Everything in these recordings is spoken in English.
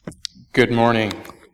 Good morning.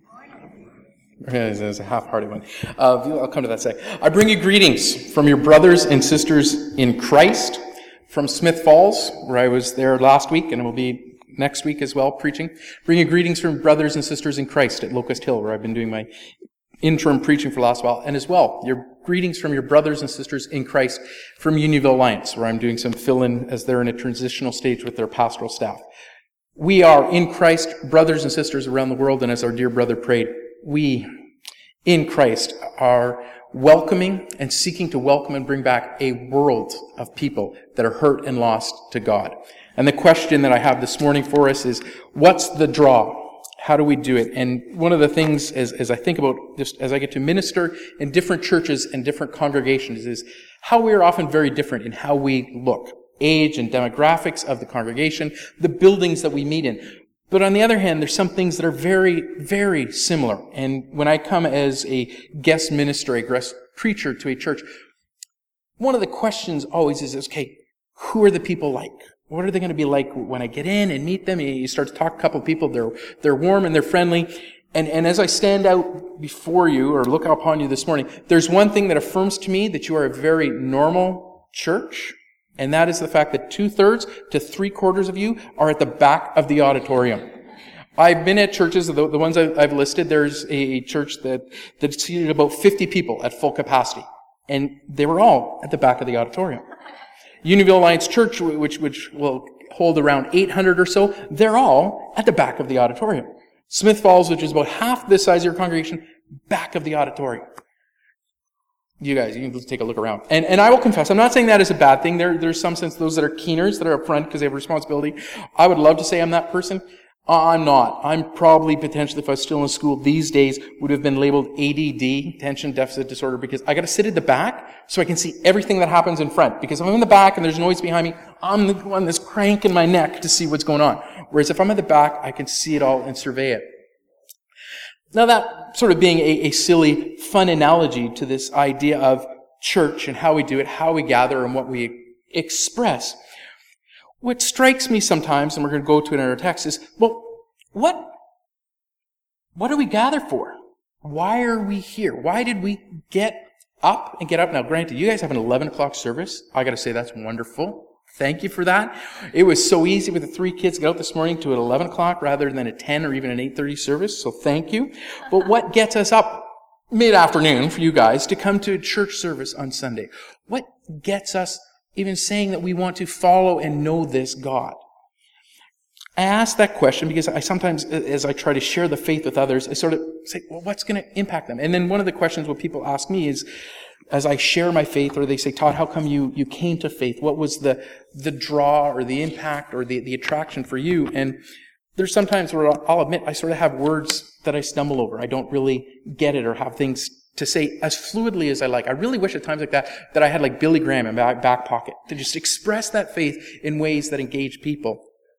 There's a half-hearted one. I'll come to that in a sec. I bring you greetings from your brothers and sisters in Christ from Smith Falls, where I was there last week, and I will be next week as well, preaching. Bring you greetings from brothers and sisters in Christ at Locust Hill, where I've been doing my interim preaching for the last while, and as well, your greetings from your brothers and sisters in Christ from Unionville Alliance, where I'm doing some fill-in as they're in a transitional stage with their pastoral staff. We are in Christ, brothers and sisters around the world, and as our dear brother prayed, we in Christ are welcoming and seeking to welcome and bring back a world of people that are hurt and lost to God. And the question that I have this morning for us is, what's the draw? How do we do it? And one of the things as I think about this, as I get to minister in different churches and different congregations, is how we are often very different in how we look. Age and demographics of the congregation, the buildings that we meet in. But on the other hand, there's some things that are very, very similar. And when I come as a guest minister, a guest preacher to a church, one of the questions always is, okay, who are the people like? What are they going to be like when I get in and meet them? You start to talk to a couple of people, they're warm and they're friendly. And as I stand out before you or look upon you this morning, there's one thing that affirms to me that you are a very normal church. And that is the fact that 2/3 to 3/4 of you are at the back of the auditorium. I've been at churches, the ones I've listed, there's a church that seated about 50 people at full capacity. And they were all at the back of the auditorium. Unionville Alliance Church, which will hold around 800 or so, they're all at the back of the auditorium. Smith Falls, which is about half the size of your congregation, back of the auditorium. You guys, you can take a look around. And I will confess, I'm not saying that is a bad thing. There's some sense those that are keeners, that are up front because they have responsibility. I would love to say I'm that person. I'm not. I'm probably potentially, if I was still in school these days, would have been labeled ADD, attention deficit disorder, because I got to sit at the back so I can see everything that happens in front. Because if I'm in the back and there's noise behind me, I'm the one that's cranking my neck to see what's going on. Whereas if I'm at the back, I can see it all and survey it. Now that sort of being a silly, fun analogy to this idea of church and how we do it, how we gather and what we express, what strikes me sometimes, and we're going to go to it in our text, is, well, what do we gather for? Why are we here? Why did we get up? Now, granted, you guys have an 11 o'clock service. I got to say that's wonderful. Thank you for that. It was so easy with the 3 kids to get out this morning to at 11 o'clock rather than a 10 or even an 8:30 service, so thank you. But what gets us up mid-afternoon for you guys to come to a church service on Sunday? What gets us even saying that we want to follow and know this God? I ask that question because I sometimes, as I try to share the faith with others, I sort of say, well, what's going to impact them? And then one of the questions what people ask me is, as I share my faith, or they say, Todd, how come you came to faith? What was the draw or the impact or the attraction for you? And there's sometimes where I'll admit I sort of have words that I stumble over. I don't really get it or have things to say as fluidly as I like. I really wish at times like that I had like Billy Graham in my back pocket to just express that faith in ways that engage people.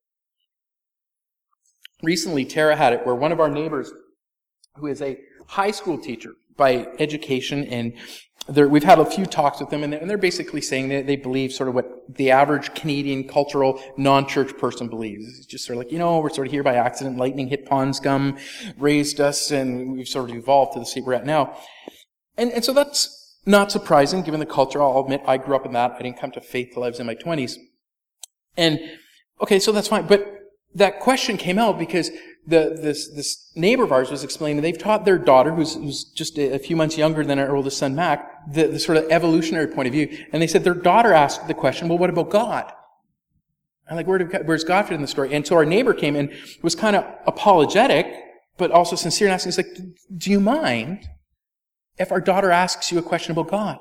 Recently, Tara had it where one of our neighbors, who is a high school teacher by education, and we've had a few talks with them, and they're basically saying that they believe sort of what the average Canadian cultural non-church person believes. It's just sort of like, we're sort of here by accident. Lightning hit pond scum, raised us, and we've sort of evolved to the state we're at now. And so that's not surprising given the culture. I'll admit I grew up in that. I didn't come to faith till I was in my 20s. And, okay, so that's fine. But that question came out because this neighbor of ours was explaining they've taught their daughter, who's just a few months younger than our oldest son, Mac, the sort of evolutionary point of view. And they said their daughter asked the question, well, what about God? And like, where's God fit in the story? And so our neighbor came and was kind of apologetic, but also sincere and asking, he's like, do you mind if our daughter asks you a question about God?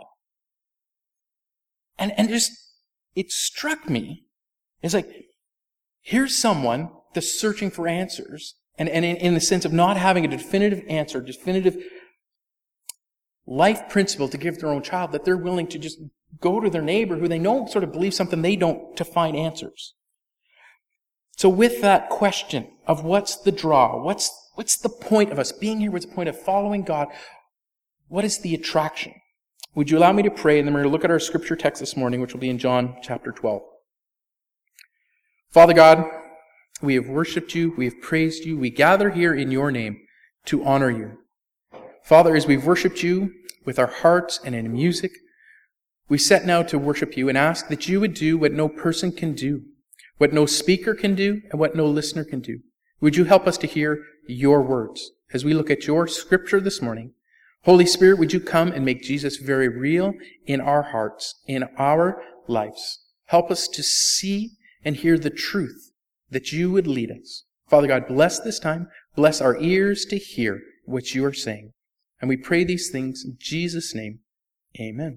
And it struck me. It's like, here's someone that's searching for answers, and in the sense of not having a definitive answer, definitive life principle to give their own child, that they're willing to just go to their neighbor who they know sort of believes something they don't to find answers. So with that question of what's the draw, what's the point of us being here, what's the point of following God, what is the attraction? Would you allow me to pray, and then we're going to look at our scripture text this morning, which will be in John chapter 12. Father God, We have worshipped you. We have praised you. We gather here in your name to honor you. Father, as we've worshipped you with our hearts and in music, we set now to worship you and ask that you would do what no person can do, what no speaker can do, and what no listener can do. Would you help us to hear your words as we look at your scripture this morning? Holy Spirit, would you come and make Jesus very real in our hearts, in our lives? Help us to see and hear the truth that you would lead us. Father God, bless this time. Bless our ears to hear what you are saying. And we pray these things in Jesus' name. Amen.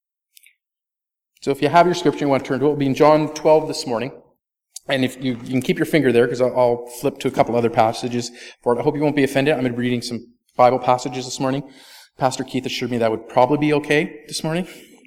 So if you have your scripture you want to turn to, it will be in John 12 this morning. And if you can keep your finger there, because I'll flip to a couple other passages for it. I hope you won't be offended. I'm going to be reading some Bible passages this morning. Pastor Keith assured me that would probably be okay this morning.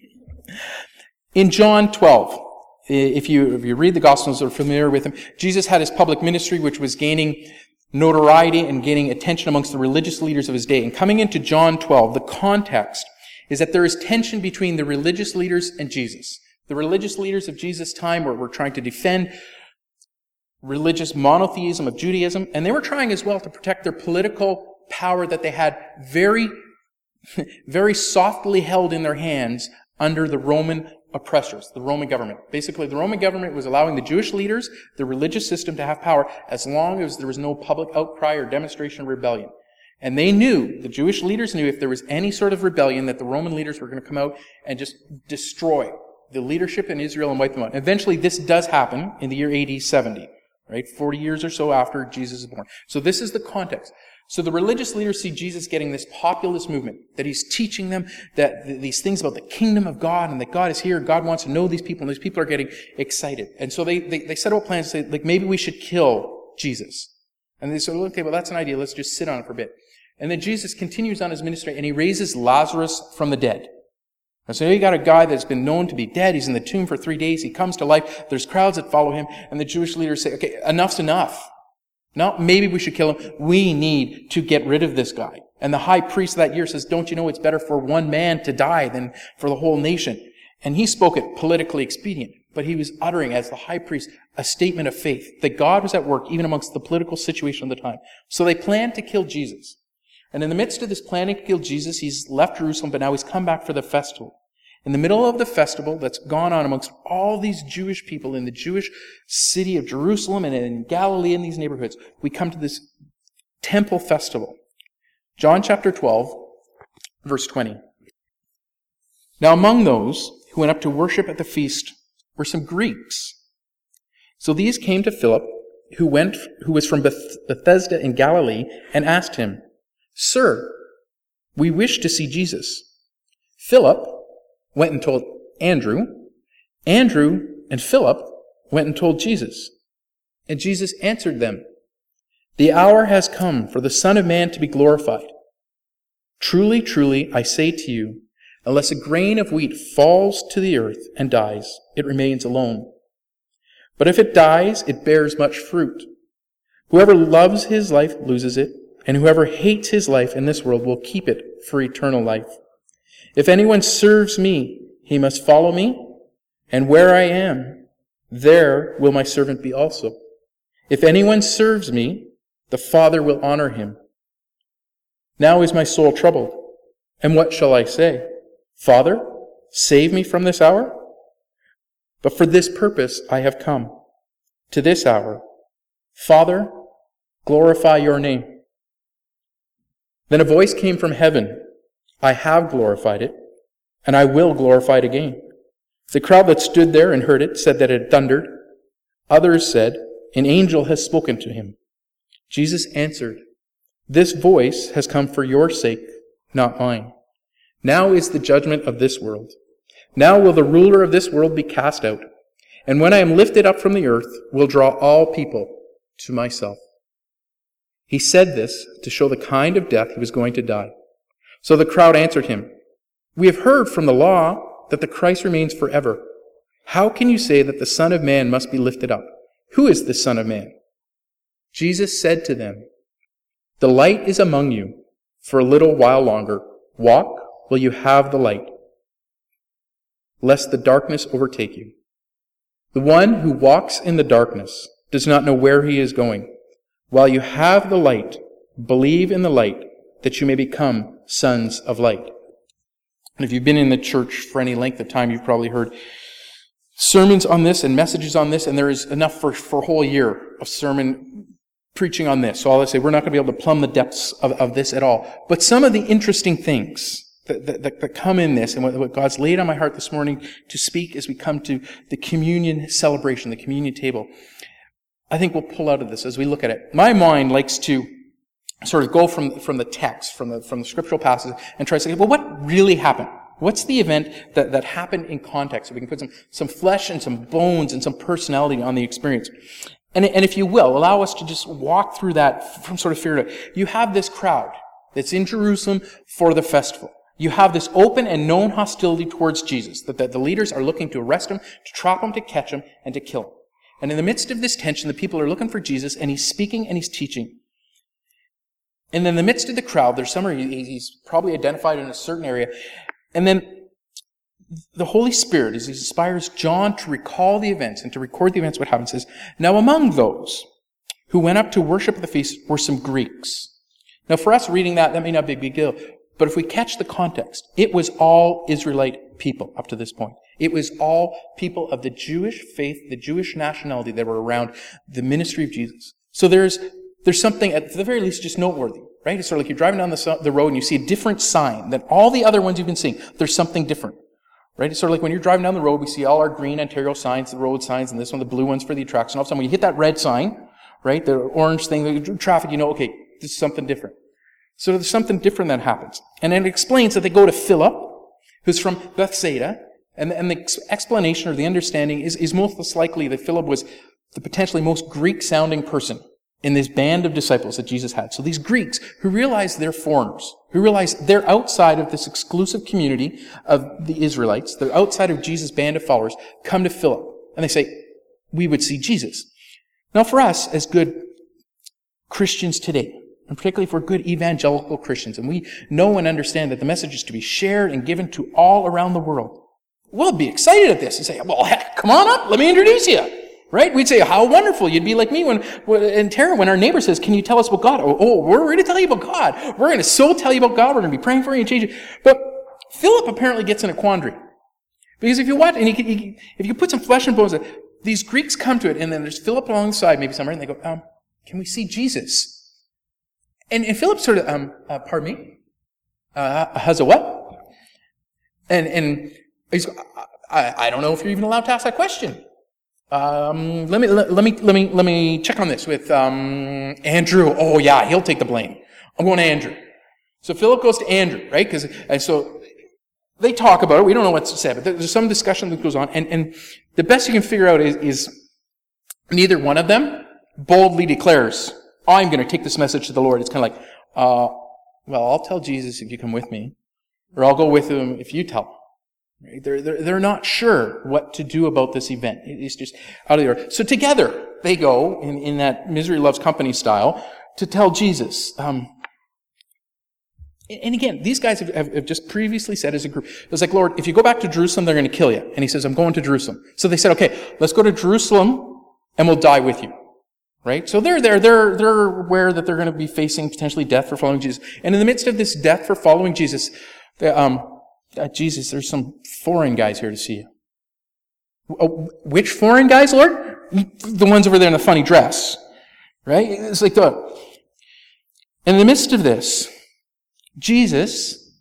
In John 12, if you read the Gospels or are familiar with them, Jesus had his public ministry, which was gaining notoriety and gaining attention amongst the religious leaders of his day. And coming into John 12, the context is that there is tension between the religious leaders and Jesus. The religious leaders of Jesus' time were trying to defend religious monotheism of Judaism, and they were trying as well to protect their political power that they had very, very softly held in their hands under the Roman oppressors, the Roman government. Basically, the Roman government was allowing the Jewish leaders, the religious system, to have power as long as there was no public outcry or demonstration or rebellion. And they knew, the Jewish leaders knew, if there was any sort of rebellion, that the Roman leaders were going to come out and just destroy the leadership in Israel and wipe them out. Eventually, this does happen in the year AD 70, right? 40 years or so after Jesus is born. So this is the context. So the religious leaders see Jesus getting this populist movement, that he's teaching them that these things about the kingdom of God and that God is here, God wants to know these people, and these people are getting excited. And so they set out plans to say, like, maybe we should kill Jesus. And they said, okay, well, that's an idea. Let's just sit on it for a bit. And then Jesus continues on his ministry, and he raises Lazarus from the dead. And so you got a guy that's been known to be dead. He's in the tomb for 3 days. He comes to life. There's crowds that follow him, and the Jewish leaders say, okay, enough's enough. No, maybe we should kill him. We need to get rid of this guy. And the high priest that year says, don't you know it's better for one man to die than for the whole nation? And he spoke it politically expedient, but he was uttering, as the high priest, a statement of faith that God was at work even amongst the political situation of the time. So they planned to kill Jesus. And in the midst of this planning to kill Jesus, he's left Jerusalem, but now he's come back for the festival. In the middle of the festival that's gone on amongst all these Jewish people in the Jewish city of Jerusalem and in Galilee in these neighborhoods, we come to this temple festival. John chapter 12, verse 20. Now among those who went up to worship at the feast were some Greeks. So these came to Philip, who was from Bethsaida in Galilee, and asked him, Sir, we wish to see Jesus. Philip went and told Andrew. Andrew and Philip went and told Jesus. And Jesus answered them, The hour has come for the Son of Man to be glorified. Truly, truly, I say to you, unless a grain of wheat falls to the earth and dies, it remains alone. But if it dies, it bears much fruit. Whoever loves his life loses it, and whoever hates his life in this world will keep it for eternal life. If anyone serves me, he must follow me, and where I am, there will my servant be also. If anyone serves me, the Father will honor him. Now is my soul troubled, and what shall I say? Father, save me from this hour? But for this purpose I have come, to this hour. Father, glorify your name. Then a voice came from heaven, I have glorified it, and I will glorify it again. The crowd that stood there and heard it said that it thundered. Others said, An angel has spoken to him. Jesus answered, This voice has come for your sake, not mine. Now is the judgment of this world. Now will the ruler of this world be cast out. And when I am lifted up from the earth, will draw all people to myself. He said this to show the kind of death he was going to die. So the crowd answered him, We have heard from the law that the Christ remains forever. How can you say that the Son of Man must be lifted up? Who is the Son of Man? Jesus said to them, The light is among you for a little while longer. Walk while you have the light, lest the darkness overtake you. The one who walks in the darkness does not know where he is going. While you have the light, believe in the light, that you may become sons of light. And if you've been in the church for any length of time, you've probably heard sermons on this and messages on this, and there is enough for a whole year of sermon preaching on this. So all I say, we're not going to be able to plumb the depths of this at all. But some of the interesting things that come in this, and what God's laid on my heart this morning to speak as we come to the communion celebration, the communion table, I think we'll pull out of this as we look at it. My mind likes to sort of go from the text, from the scriptural passage, and try to say, well, what really happened? What's the event that happened in context? So we can put some flesh and some bones and some personality on the experience. And if you will, allow us to just walk through that from sort of fear to, you have this crowd that's in Jerusalem for the festival. You have this open and known hostility towards Jesus, that the leaders are looking to arrest him, to trap him, to catch him, and to kill him. And in the midst of this tension, the people are looking for Jesus, and he's speaking and he's teaching. And in the midst of the crowd, there's somewhere he's probably identified in a certain area. And then the Holy Spirit, as he inspires John to recall the events and to record the events, what happened, says, now among those who went up to worship at the feast were some Greeks. Now for us reading that may not be a big deal. But if we catch the context, it was all Israelite people up to this point. It was all people of the Jewish faith, the Jewish nationality that were around the ministry of Jesus. So there's something, at the very least, just noteworthy, right? It's sort of like you're driving down the road and you see a different sign than all the other ones you've been seeing. There's something different, right? It's sort of like when you're driving down the road, we see all our green Ontario signs, the road signs, and this one, the blue ones for the attraction. All of a sudden, when you hit that red sign, right, the orange thing, the traffic, you know, okay, this is something different. So there's something different that happens. And then it explains that they go to Philip, who's from Bethsaida, and the explanation or the understanding is most likely that Philip was the potentially most Greek-sounding person in this band of disciples that Jesus had. So these Greeks who realize they're foreigners, who realize they're outside of this exclusive community of the Israelites, they're outside of Jesus' band of followers, come to Philip. And they say, we would see Jesus. Now for us, as good Christians today, and particularly if we're good evangelical Christians, and we know and understand that the message is to be shared and given to all around the world, we'll be excited at this and say, well, heck, come on up, let me introduce you. Right? We'd say, how wonderful. You'd be like me in Tara when our neighbor says, can you tell us about God? Oh, we're going to tell you about God. We're going to so tell you about God. We're going to be praying for you and change it. But Philip apparently gets in a quandary. Because if you watch, and if you put some flesh and bones, these Greeks come to it, and then there's Philip alongside, maybe somewhere, and they go, can we see Jesus? And Philip sort of, pardon me? Has a what? And he's, I don't know if you're even allowed to ask that question. Let me check on this with Andrew. Oh yeah, he'll take the blame. I'm going to Andrew. So Philip goes to Andrew, right? And so they talk about it. We don't know what to say, but there's some discussion that goes on. And the best you can figure out is neither one of them boldly declares, I'm going to take this message to the Lord. It's kind of like, well, I'll tell Jesus if you come with me, or I'll go with him if you tell him. Right? They're not sure what to do about this event. It's just out of the order. So together they go in that misery loves company style to tell Jesus. And again, these guys have just previously said as a group, it was like, Lord, if you go back to Jerusalem, they're going to kill you. And he says, I'm going to Jerusalem. So they said, okay, let's go to Jerusalem and we'll die with you. Right? So they're there. They're aware that they're going to be facing potentially death for following Jesus. And in the midst of this death for following Jesus, Jesus, there's some foreign guys here to see you. Which foreign guys, Lord? The ones over there in the funny dress. Right? It's like in the midst of this, Jesus,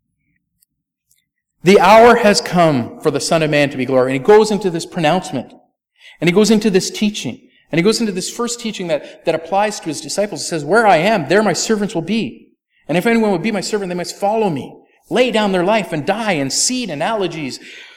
the hour has come for the Son of Man to be glorified. And he goes into this pronouncement. And he goes into this teaching. And he goes into this first teaching that applies to his disciples. It says, where I am, there my servants will be. And if anyone would be my servant, they must follow me. Lay down their life and die, and seed analogies.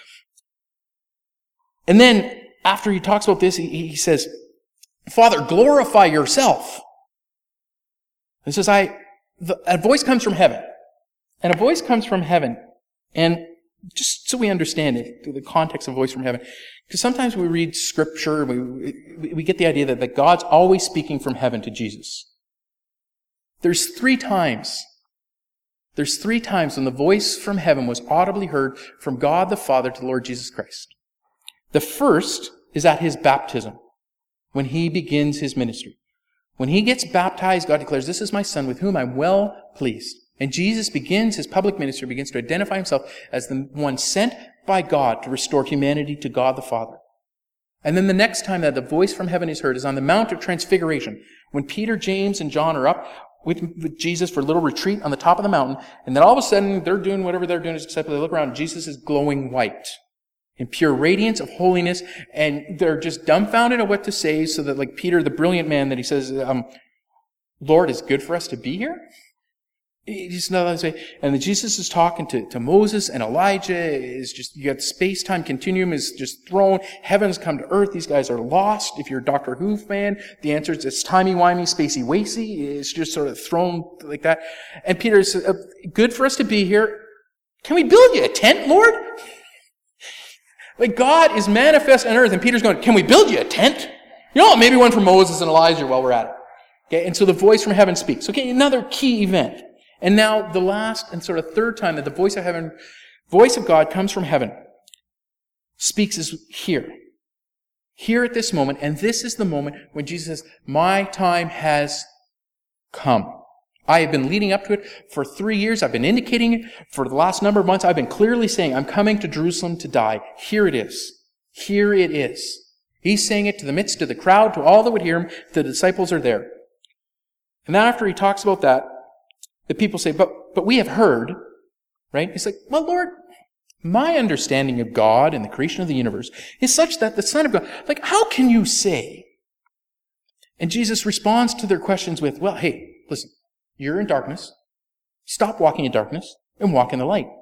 And then, after he talks about this, he says, Father, glorify yourself. He says, a voice comes from heaven. And a voice comes from heaven. And just so we understand it, the context of voice from heaven, because sometimes we read scripture, we get the idea that God's always speaking from heaven to Jesus. There's three times when the voice from heaven was audibly heard from God the Father to the Lord Jesus Christ. The first is at his baptism. when he begins his ministry. When he gets baptized, God declares, "This is my Son with whom I'm well pleased." And Jesus begins his public ministry, begins to identify himself as the one sent by God to restore humanity to God the Father. And then the next time that the voice from heaven is heard is on the Mount of Transfiguration, when Peter, James, and John are up with Jesus for a little retreat on the top of the mountain, and then all of a sudden they're doing whatever they're doing as disciples. They look around, and Jesus is glowing white in pure radiance of holiness, and they're just dumbfounded at what to say, so that like Peter, the brilliant man, that he says, "Lord, it's good for us to be here?" He's not allowed to say. And then Jesus is talking to Moses, and Elijah is just, you got space-time continuum is just thrown. Heaven's come to earth. These guys are lost. If you're a Doctor Who fan, the answer is it's timey-wimey, spacey-wacey. It's just sort of thrown like that. And Peter says, "Good for us to be here. Can we build you a tent, Lord?" Like, God is manifest on earth, and Peter's going, "Can we build you a tent? You know, maybe one for Moses and Elijah while we're at it." Okay, and so the voice from heaven speaks. Okay, another key event. And now the last and sort of third time that the voice of heaven, voice of God comes from heaven, speaks is here. Here at this moment, and this is the moment when Jesus says, "My time has come." I have been leading up to it for 3 years. I've been indicating it for the last number of months. I've been clearly saying, I'm coming to Jerusalem to die. Here it is. Here it is. He's saying it to the midst of the crowd, to all that would hear him. The disciples are there. And then after he talks about that, the people say, but we have heard, right? He's like, "Well, Lord, my understanding of God and the creation of the universe is such that the Son of God, like, how can you say?" And Jesus responds to their questions with, "Well, hey, listen, you're in darkness. Stop walking in darkness and walk in the light."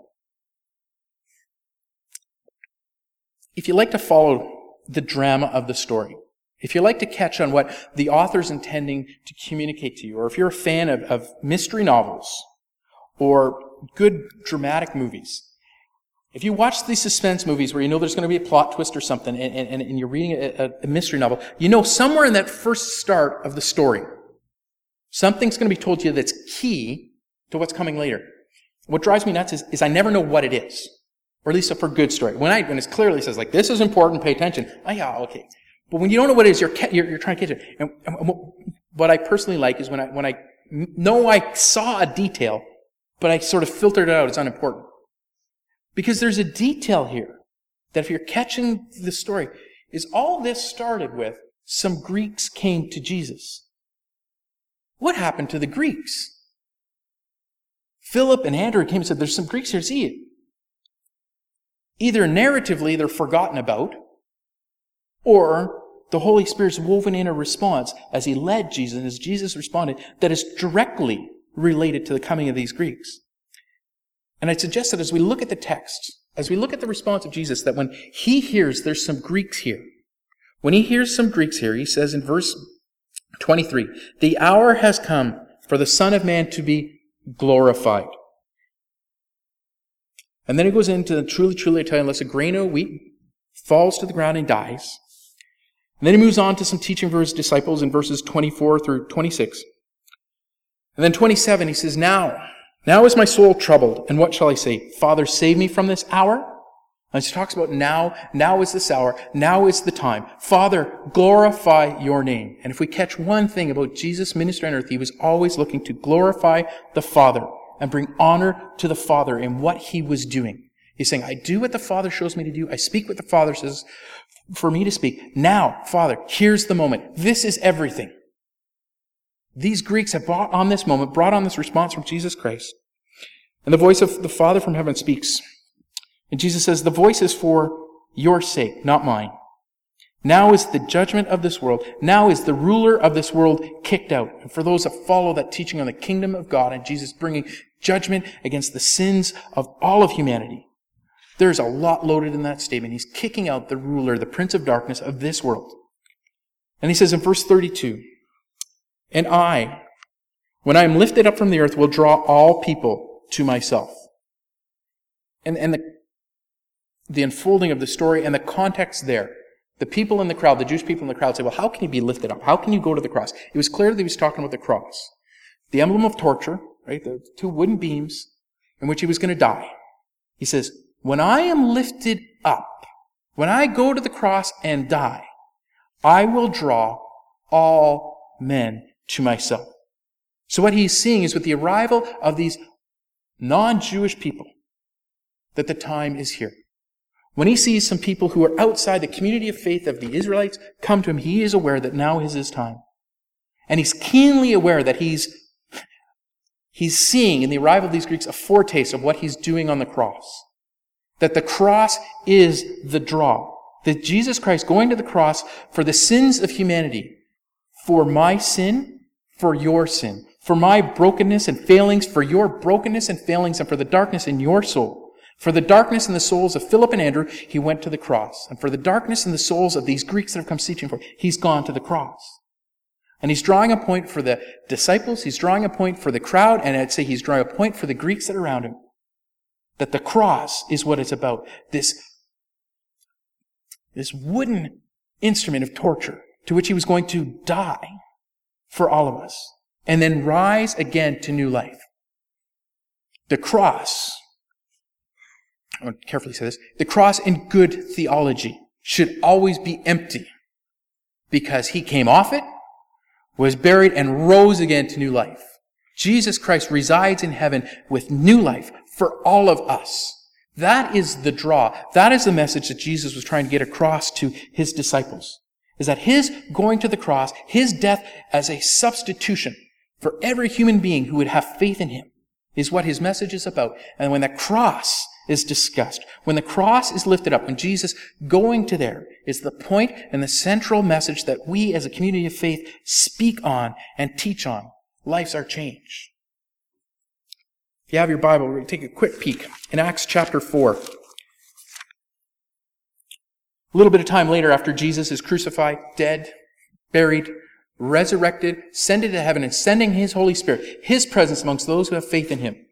If you like to follow the drama of the story, if you like to catch on what the author's intending to communicate to you, or if you're a fan of mystery novels or good dramatic movies, if you watch these suspense movies where you know there's going to be a plot twist or something, and you're reading a mystery novel, you know somewhere in that first start of the story, something's going to be told to you that's key to what's coming later. What drives me nuts is I never know what it is, or at least for a good story. When it clearly says, like, this is important, pay attention, yeah, okay. But when you don't know what it is, you're trying to catch it. And what I personally like is when I know I saw a detail, but I sort of filtered it out as unimportant. Because there's a detail here that if you're catching the story, is all this started with some Greeks came to Jesus. What happened to the Greeks? Philip and Andrew came and said, "There's some Greeks here, see it." Either narratively they're forgotten about, or the Holy Spirit's woven in a response as he led Jesus, and as Jesus responded, that is directly related to the coming of these Greeks. And I'd suggest that as we look at the text, as we look at the response of Jesus, that when he hears there's some Greeks here, when he hears some Greeks here, he says in verse 23, "The hour has come for the Son of Man to be glorified." And then he goes into, "Truly, truly, I tell you, unless a grain of wheat falls to the ground and dies." And then he moves on to some teaching for his disciples in verses 24 through 26. And then 27, he says, Now is my soul troubled, and what shall I say? Father, save me from this hour? And he talks about now is this hour, now is the time. Father, glorify your name. And if we catch one thing about Jesus' ministry on earth, he was always looking to glorify the Father and bring honor to the Father in what he was doing. He's saying, I do what the Father shows me to do. I speak what the Father says for me to speak. Now, Father, here's the moment. This is everything. These Greeks have brought on this moment, brought on this response from Jesus Christ. And the voice of the Father from heaven speaks. And Jesus says, the voice is for your sake, not mine. Now is the judgment of this world. Now is the ruler of this world kicked out. And for those that follow that teaching on the kingdom of God and Jesus bringing judgment against the sins of all of humanity, there's a lot loaded in that statement. He's kicking out the ruler, the prince of darkness of this world. And he says in verse 32, and I, when I am lifted up from the earth, will draw all people to myself. And the unfolding of the story and the context there. The people in the crowd, the Jewish people in the crowd say, well, how can he be lifted up? How can you go to the cross? It was clear that he was talking about the cross. The emblem of torture, right? The two wooden beams in which he was going to die. He says, when I am lifted up, when I go to the cross and die, I will draw all men to myself. So what he's seeing is with the arrival of these non-Jewish people, that the time is here. When he sees some people who are outside the community of faith of the Israelites come to him, he is aware that now is his time. And he's keenly aware that he's seeing in the arrival of these Greeks a foretaste of what he's doing on the cross. That the cross is the draw. That Jesus Christ going to the cross for the sins of humanity, for my sin, for your sin, for my brokenness and failings, for your brokenness and failings, and for the darkness in your soul. For the darkness in the souls of Philip and Andrew, he went to the cross. And for the darkness in the souls of these Greeks that have come seeking for, he's gone to the cross. And he's drawing a point for the disciples, he's drawing a point for the crowd, and I'd say he's drawing a point for the Greeks that are around him. That the cross is what it's about. This wooden instrument of torture to which he was going to die for all of us. And then rise again to new life. The cross, I want to carefully say this, the cross in good theology should always be empty. Because he came off it, was buried, and rose again to new life. Jesus Christ resides in heaven with new life for all of us. That is the draw. That is the message that Jesus was trying to get across to his disciples. Is that his going to the cross, his death as a substitution for every human being who would have faith in him, is what his message is about. And when the cross is discussed, when the cross is lifted up, when Jesus going to there is the point and the central message that we as a community of faith speak on and teach on, lives are changed. If you have your Bible, we're going to take a quick peek in Acts chapter 4. A little bit of time later, after Jesus is crucified, dead, buried, resurrected, ascended to heaven, and sending his Holy Spirit, his presence amongst those who have faith in him.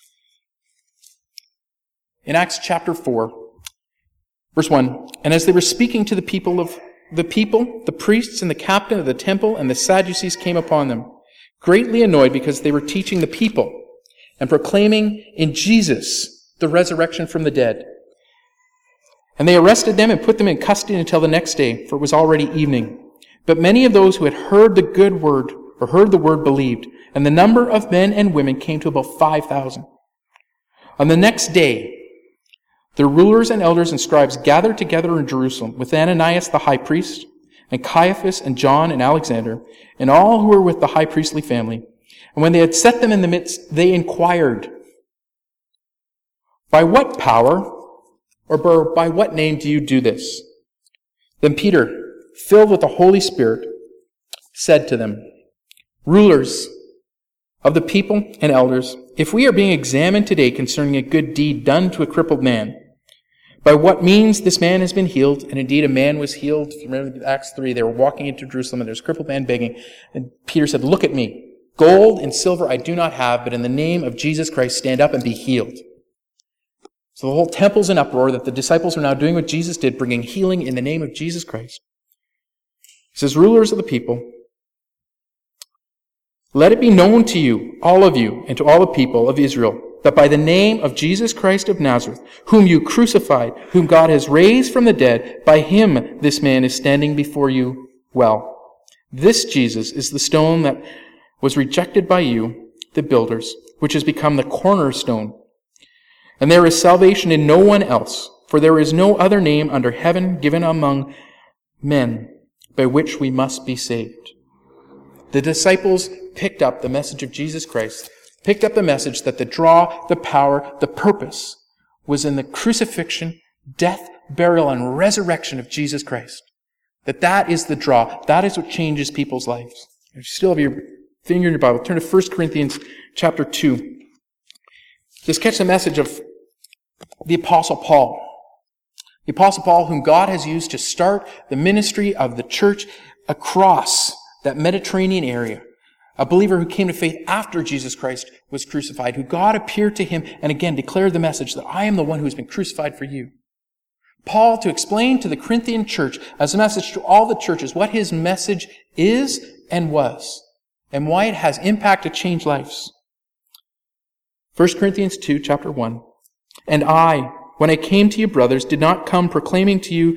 In Acts chapter 4, verse 1, and as they were speaking to the people, the priests and the captain of the temple and the Sadducees came upon them, greatly annoyed because they were teaching the people and proclaiming in Jesus the resurrection from the dead. And they arrested them and put them in custody until the next day, for it was already evening. But many of those who had heard the good word, or heard the word, believed, and the number of men and women came to about 5,000. On the next day, the rulers and elders and scribes gathered together in Jerusalem with Ananias the high priest, and Caiaphas and John and Alexander, and all who were with the high priestly family. And when they had set them in the midst, they inquired, by what power or by what name do you do this? Then Peter, filled with the Holy Spirit, said to them, rulers of the people and elders, if we are being examined today concerning a good deed done to a crippled man, by what means this man has been healed, and indeed a man was healed. If you remember Acts 3, they were walking into Jerusalem and there's a crippled man begging, and Peter said, look at me. Gold and silver I do not have, but in the name of Jesus Christ stand up and be healed. So the whole temple's in uproar that the disciples are now doing what Jesus did, bringing healing in the name of Jesus Christ. He says, rulers of the people, let it be known to you, all of you, and to all the people of Israel, that by the name of Jesus Christ of Nazareth, whom you crucified, whom God has raised from the dead, by him this man is standing before you well. This Jesus is the stone that was rejected by you, the builders, which has become the cornerstone. And there is salvation in no one else, for there is no other name under heaven given among men by which we must be saved. The disciples picked up the message of Jesus Christ, picked up the message that the draw, the power, the purpose was in the crucifixion, death, burial, and resurrection of Jesus Christ. That is the draw. That is what changes people's lives. If you still have your finger in your Bible, turn to 1 Corinthians chapter 2. Just catch the message of the Apostle Paul. The Apostle Paul, whom God has used to start the ministry of the church across that Mediterranean area. A believer who came to faith after Jesus Christ was crucified, who God appeared to him and again declared the message that I am the one who has been crucified for you. Paul, to explain to the Corinthian church as a message to all the churches what his message is and was, and why it has impacted, changed lives. 1 Corinthians 2, chapter 1. And I, when I came to you, brothers, did not come proclaiming to you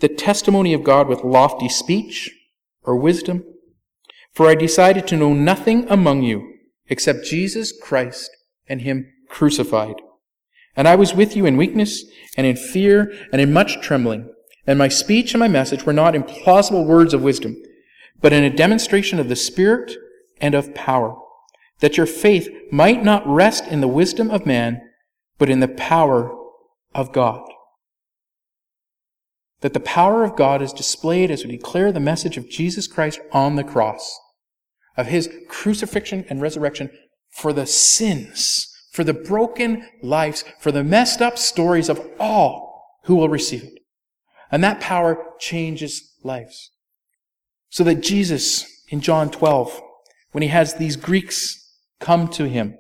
the testimony of God with lofty speech or wisdom? For I decided to know nothing among you except Jesus Christ and Him crucified. And I was with you in weakness and in fear and in much trembling. And my speech and my message were not in plausible words of wisdom, but in a demonstration of the Spirit and of power, that your faith might not rest in the wisdom of man, but in the power of God. That the power of God is displayed as we declare the message of Jesus Christ on the cross, of His crucifixion and resurrection for the sins, for the broken lives, for the messed up stories of all who will receive it. And that power changes lives. So that Jesus, in John 12, when He has these Greeks come to Him,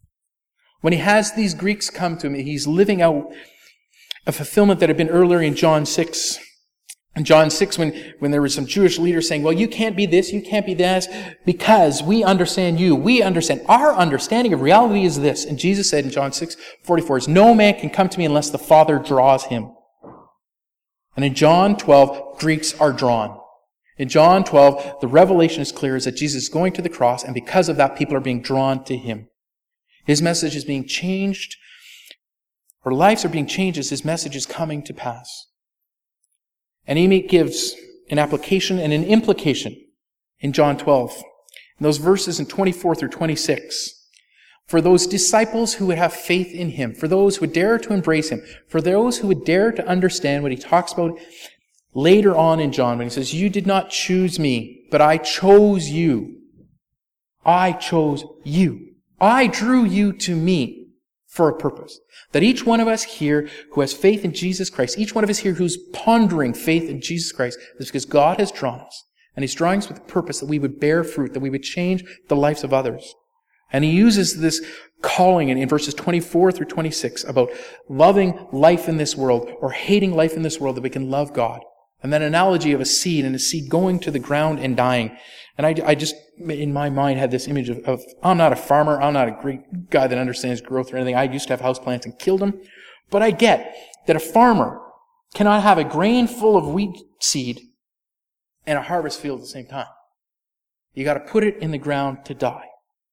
He's living out a fulfillment that had been earlier in John 6. In John 6, when there were some Jewish leaders saying, well, you can't be this, you can't be that, because we understand you. We understand. Our understanding of reality is this. And Jesus said in John 6:44, no man can come to me unless the Father draws him. And in John 12, Greeks are drawn. In John 12, the revelation is clear, is that Jesus is going to the cross, and because of that, people are being drawn to Him. His message is being changed, or lives are being changed as His message is coming to pass. And He gives an application and an implication in John 12. In those verses in 24 through 26. For those disciples who would have faith in Him, for those who would dare to embrace Him, for those who would dare to understand what He talks about later on in John when He says, you did not choose me, but I chose you. I chose you. I drew you to me for a purpose. That each one of us here who has faith in Jesus Christ, each one of us here who's pondering faith in Jesus Christ, is because God has drawn us. And He's drawing us with the purpose that we would bear fruit, that we would change the lives of others. And He uses this calling in verses 24 through 26 about loving life in this world or hating life in this world, that we can love God. And that analogy of a seed, and a seed going to the ground and dying. And I just, in my mind, had this image of I'm not a farmer, I'm not a great guy that understands growth or anything. I used to have houseplants and killed them. But I get that a farmer cannot have a grain full of wheat seed and a harvest field at the same time. You got to put it in the ground to die.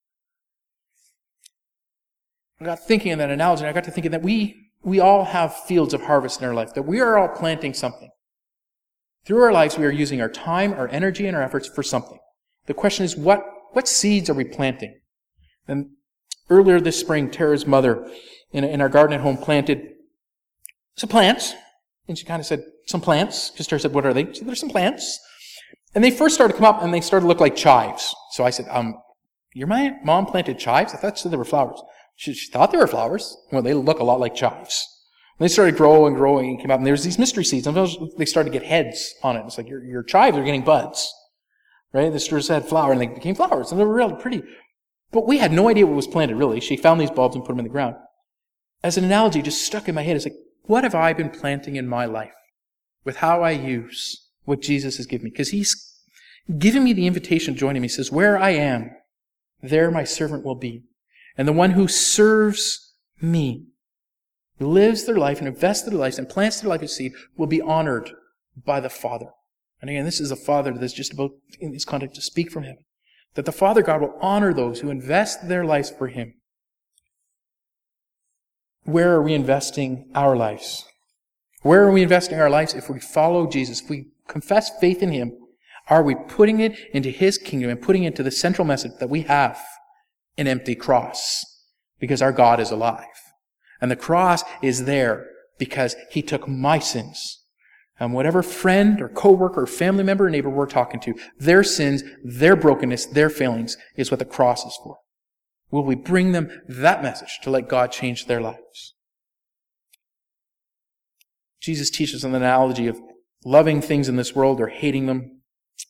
I got thinking of that analogy, and I got to thinking that we all have fields of harvest in our life, that we are all planting something. Through our lives, we are using our time, our energy, and our efforts for something. The question is, what seeds are we planting? And earlier this spring, Tara's mother in our garden at home planted some plants. And she kind of said, some plants. Because Tara said, what are they? She said, there's some plants. And they first started to come up, and they started to look like chives. So I said, your mom planted chives? I thought she said they were flowers. She thought they were flowers. Well, they look a lot like chives. And they started growing and came up, and there's these mystery seeds. And they started to get heads on it. It's like your chives are getting buds. Right? This just had flower, and they became flowers, and they were really pretty. But we had no idea what was planted, really. She found these bulbs and put them in the ground. As an analogy, just stuck in my head, it's like, what have I been planting in my life with how I use what Jesus has given me? Because He's given me the invitation to join Him. He says, where I am, there my servant will be. And the one who serves me, who lives their life and invests their lives and plants their life as seed, will be honored by the Father. And again, this is a Father that's just about, in this context, to speak from heaven. That the Father God will honor those who invest their lives for Him. Where are we investing our lives? Where are we investing our lives if we follow Jesus? If we confess faith in Him, are we putting it into His kingdom and putting it into the central message that we have an empty cross? Because our God is alive. And the cross is there because He took my sins. And whatever friend or coworker or family member or neighbor we're talking to, their sins, their brokenness, their failings is what the cross is for. Will we bring them that message to let God change their lives? Jesus teaches an analogy of loving things in this world or hating them.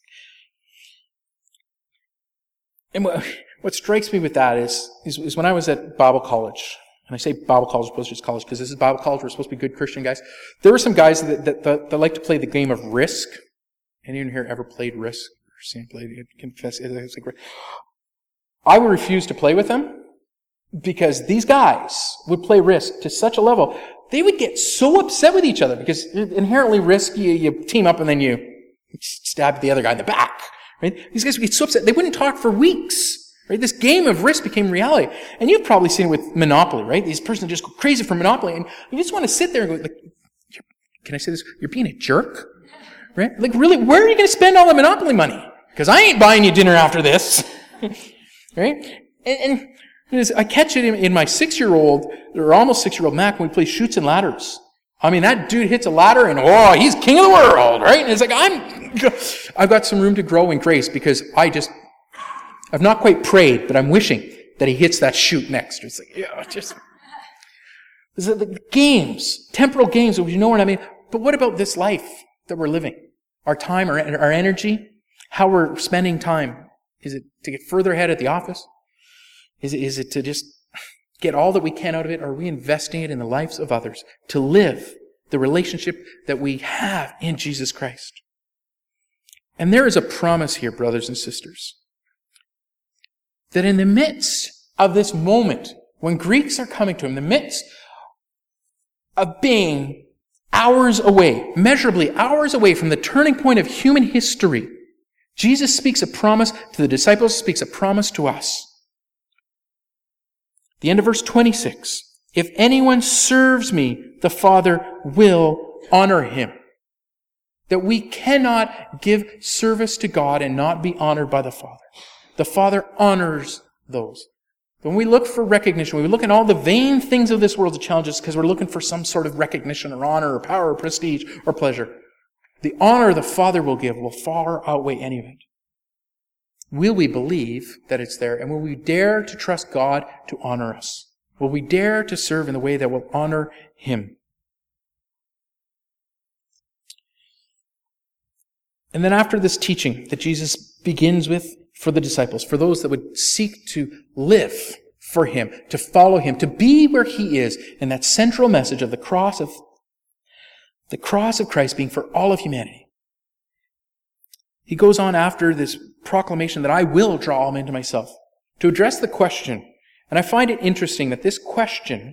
And what strikes me with that is when I was at Bible college, and I say Bible college as opposed to just college because this is Bible college, we're supposed to be good Christian guys. There were some guys that like to play the game of Risk. Anyone here ever played Risk? Or seen played it? Confess. I would refuse to play with them Because these guys would play Risk to such a level, they would get so upset with each other because inherently Risk, you team up and then you stab the other guy in the back. Right? These guys would get so upset, they wouldn't talk for weeks. Right? This game of Risk became reality. And you've probably seen it with Monopoly, right? These persons just go crazy for Monopoly, and you just want to sit there and go, like, can I say this? You're being a jerk? Right? Like, really, where are you going to spend all the Monopoly money? Because I ain't buying you dinner after this. Right? And I catch it in my 6-year-old, or almost 6-year-old Mac when we play Chutes and Ladders. I mean, that dude hits a ladder and, he's king of the world, right? And it's like, I've got some room to grow in grace because I've not quite prayed, but I'm wishing that he hits that chute next. It's like, the games, temporal games, you know what I mean? But what about this life that we're living? Our time, our energy, how we're spending time. Is it to get further ahead at the office? Is it to just get all that we can out of it? Or are we investing it in the lives of others to live the relationship that we have in Jesus Christ? And there is a promise here, brothers and sisters, that in the midst of this moment, when Greeks are coming to him, in the midst of being hours away, measurably hours away from the turning point of human history, Jesus speaks a promise to the disciples, speaks a promise to us. The end of verse 26, if anyone serves me, the Father will honor him. That we cannot give service to God and not be honored by the Father. The Father honors those. When we look for recognition, when we look at all the vain things of this world to challenge us because we're looking for some sort of recognition or honor or power or prestige or pleasure, the honor the Father will give will far outweigh any of it. Will we believe that it's there? And will we dare to trust God to honor us? Will we dare to serve in the way that will honor Him? And then after this teaching that Jesus begins with for the disciples, for those that would seek to live for Him, to follow Him, to be where He is, in that central message of the cross of Christ being for all of humanity. He goes on after this proclamation that I will draw all men to myself, to address the question. And I find it interesting that this question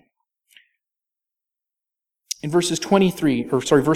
in verse 33,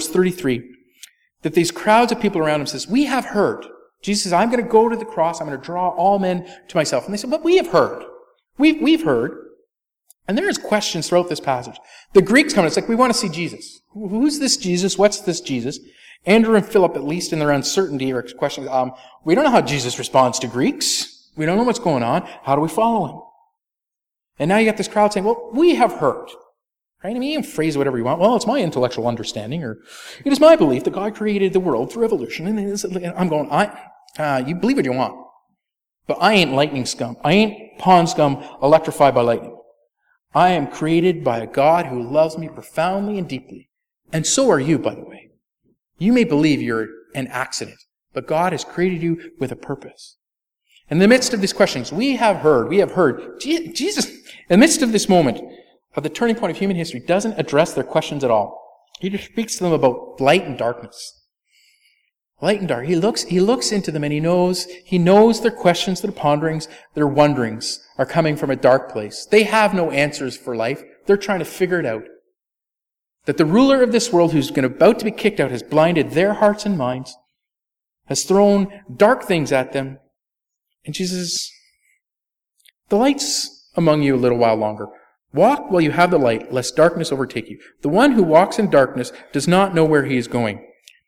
that these crowds of people around him says, we have heard. Jesus says, I'm going to go to the cross. I'm going to draw all men to myself. And they said, but we have heard. We've heard. And there is questions throughout this passage. The Greeks come and it's like, we want to see Jesus. Who's this Jesus? What's this Jesus? Andrew and Philip, at least in their uncertainty or questions, we don't know how Jesus responds to Greeks. We don't know what's going on. How do we follow him? And now you got this crowd saying, well, we have heard. Right? I mean, you can phrase whatever you want. Well, it's my intellectual understanding, or it is my belief that God created the world through evolution. And I'm going, you believe what you want. But I ain't lightning scum. I ain't pond scum electrified by lightning. I am created by a God who loves me profoundly and deeply. And so are you, by the way. You may believe you're an accident, but God has created you with a purpose. In the midst of these questions, we have heard. Jesus, in the midst of this moment of the turning point of human history, doesn't address their questions at all. He just speaks to them about light and darkness. Light and dark. He looks into them and he knows their questions, their ponderings, their wonderings are coming from a dark place. They have no answers for life. They're trying to figure it out. That the ruler of this world who's about to be kicked out has blinded their hearts and minds, has thrown dark things at them. And Jesus says, the light's among you a little while longer. Walk while you have the light, lest darkness overtake you. The one who walks in darkness does not know where he is going.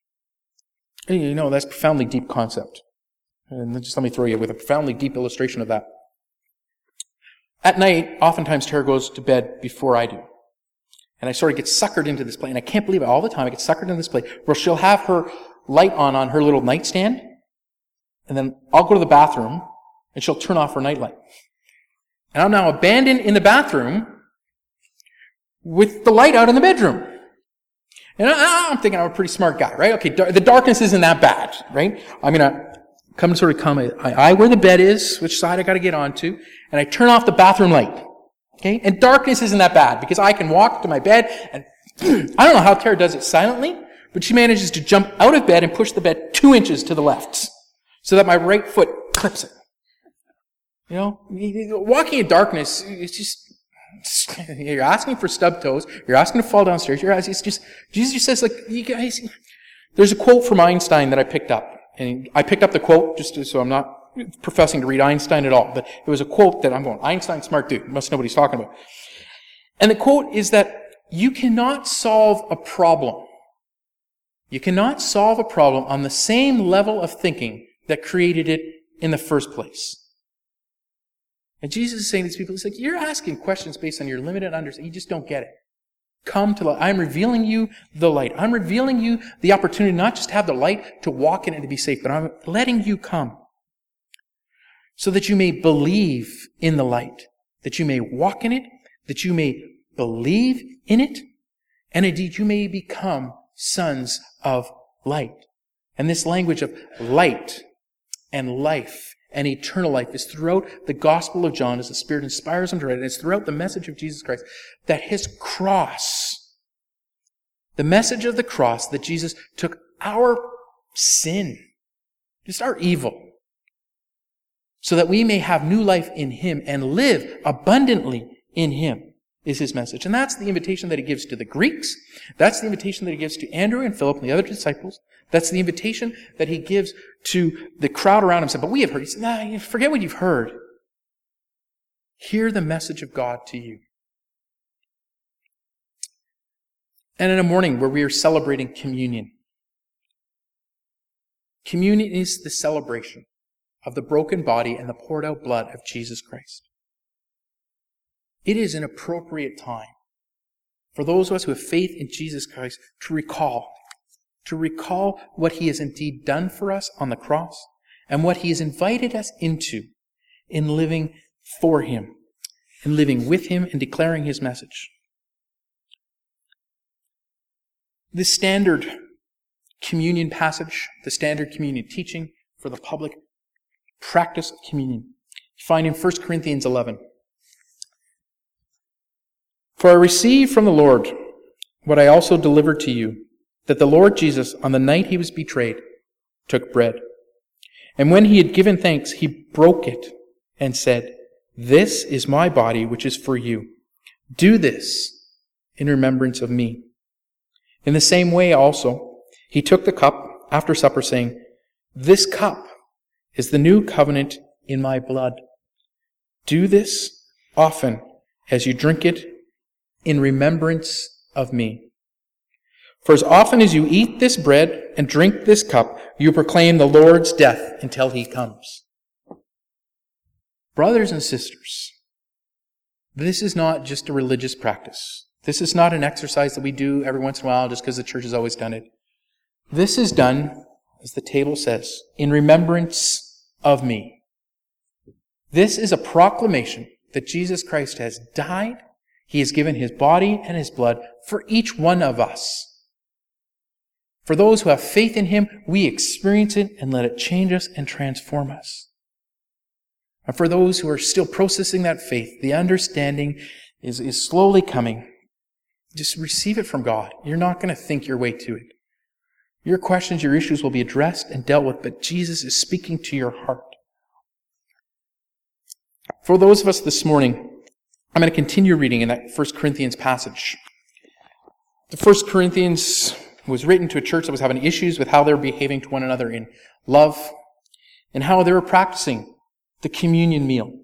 And you know, that's a profoundly deep concept. And just let me throw you with a profoundly deep illustration of that. At night, oftentimes Tara goes to bed before I do. And I sort of get suckered into this play. And I can't believe it. All the time I get suckered into this play where she'll have her light on her little nightstand. And then I'll go to the bathroom and she'll turn off her nightlight. And I'm now abandoned in the bathroom with the light out in the bedroom. And I'm thinking I'm a pretty smart guy, right? Okay, the darkness isn't that bad, right? I'm going to come where the bed is, which side I got to get onto, and I turn off the bathroom light. Okay? And darkness isn't that bad because I can walk to my bed and I don't know how Tara does it silently, but she manages to jump out of bed and push the bed 2 inches to the left so that my right foot clips it. Walking in darkness, it's just, you're asking for stub toes. You're asking to fall downstairs. Jesus says, like, you guys, there's a quote from Einstein that I picked up. And I picked up the quote just so I'm not professing to read Einstein at all. But it was a quote that I'm going, Einstein, smart dude. Must know what he's talking about. And the quote is that you cannot solve a problem. You cannot solve a problem on the same level of thinking that created it in the first place. And Jesus is saying to these people, he's like, you're asking questions based on your limited understanding. You just don't get it. Come to light. I'm revealing you the light. I'm revealing you the opportunity not just to have the light, to walk in it and to be safe, but I'm letting you come so that you may believe in the light, that you may walk in it, that you may believe in it, and indeed you may become sons of light. And this language of light and life and eternal life is throughout the Gospel of John as the Spirit inspires him to write it. And it's throughout the message of Jesus Christ that his cross, the message of the cross, that Jesus took our sin, just our evil, so that we may have new life in him and live abundantly in him, is his message. And that's the invitation that he gives to the Greeks. That's the invitation that he gives to Andrew and Philip and the other disciples. That's the invitation that he gives to the crowd around him. Said, but we have heard. He said, nah, forget what you've heard. Hear the message of God to you. And in a morning where we are celebrating communion. Communion is the celebration of the broken body and the poured out blood of Jesus Christ. It is an appropriate time for those of us who have faith in Jesus Christ to recall what he has indeed done for us on the cross and what he has invited us into in living for him, in living with him and declaring his message. The standard communion passage, the standard communion teaching for the public practice of communion, you find in 1 Corinthians 11. For I received from the Lord what I also delivered to you, that the Lord Jesus, on the night he was betrayed, took bread. And when he had given thanks, he broke it and said, this is my body, which is for you. Do this in remembrance of me. In the same way also, he took the cup after supper, saying, this cup is the new covenant in my blood. Do this often as you drink it in remembrance of me. For as often as you eat this bread and drink this cup, you proclaim the Lord's death until he comes. Brothers and sisters, this is not just a religious practice. This is not an exercise that we do every once in a while just because the church has always done it. This is done, as the table says, in remembrance of me. This is a proclamation that Jesus Christ has died. He has given his body and his blood for each one of us. For those who have faith in him, we experience it and let it change us and transform us. And for those who are still processing that faith, the understanding is slowly coming. Just receive it from God. You're not going to think your way to it. Your questions, your issues will be addressed and dealt with, but Jesus is speaking to your heart. For those of us this morning, I'm going to continue reading in that 1 Corinthians passage. The 1 Corinthians was written to a church that was having issues with how they were behaving to one another in love and how they were practicing the communion meal.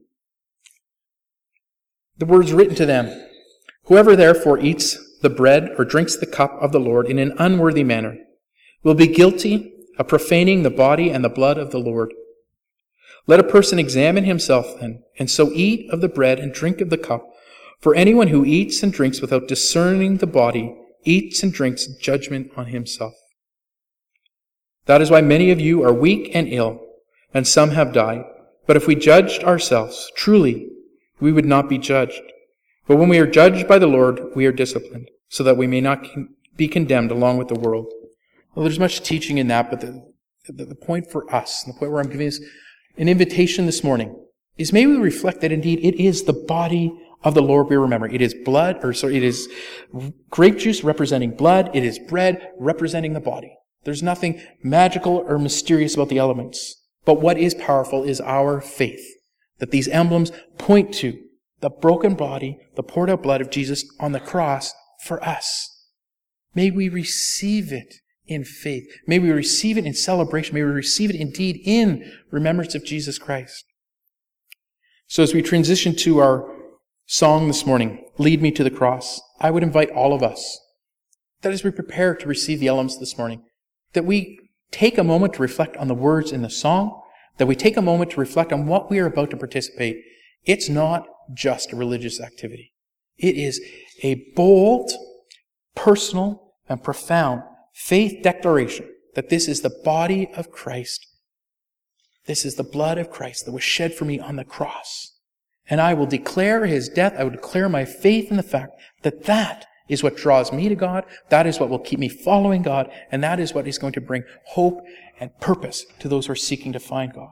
The words written to them, whoever therefore eats the bread or drinks the cup of the Lord in an unworthy manner will be guilty of profaning the body and the blood of the Lord. Let a person examine himself then, and so eat of the bread and drink of the cup. For anyone who eats and drinks without discerning the body eats and drinks judgment on himself. That is why many of you are weak and ill, and some have died. But if we judged ourselves, truly we would not be judged. But when we are judged by the Lord, we are disciplined, so that we may not be condemned along with the world. Well, there's much teaching in that, but the point for us, the point where I'm giving is an invitation this morning, is may we reflect that indeed it is the body of the Lord we remember. It is it is grape juice representing blood. It is bread representing the body. There's nothing magical or mysterious about the elements. But what is powerful is our faith that these emblems point to the broken body, the poured out blood of Jesus on the cross for us. May we receive it in faith. May we receive it in celebration. May we receive it indeed in remembrance of Jesus Christ. So as we transition to our song this morning, Lead Me to the Cross, I would invite all of us that as we prepare to receive the elements this morning, that we take a moment to reflect on the words in the song, that we take a moment to reflect on what we are about to participate. It's not just a religious activity. It is a bold, personal, and profound faith declaration that this is the body of Christ. This is the blood of Christ that was shed for me on the cross. And I will declare his death. I will declare my faith in the fact that that is what draws me to God. That is what will keep me following God. And that is what is going to bring hope and purpose to those who are seeking to find God.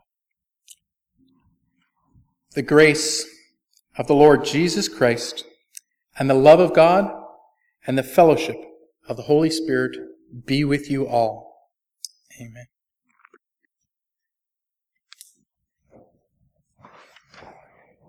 The grace of the Lord Jesus Christ and the love of God and the fellowship of the Holy Spirit be with you all. Amen.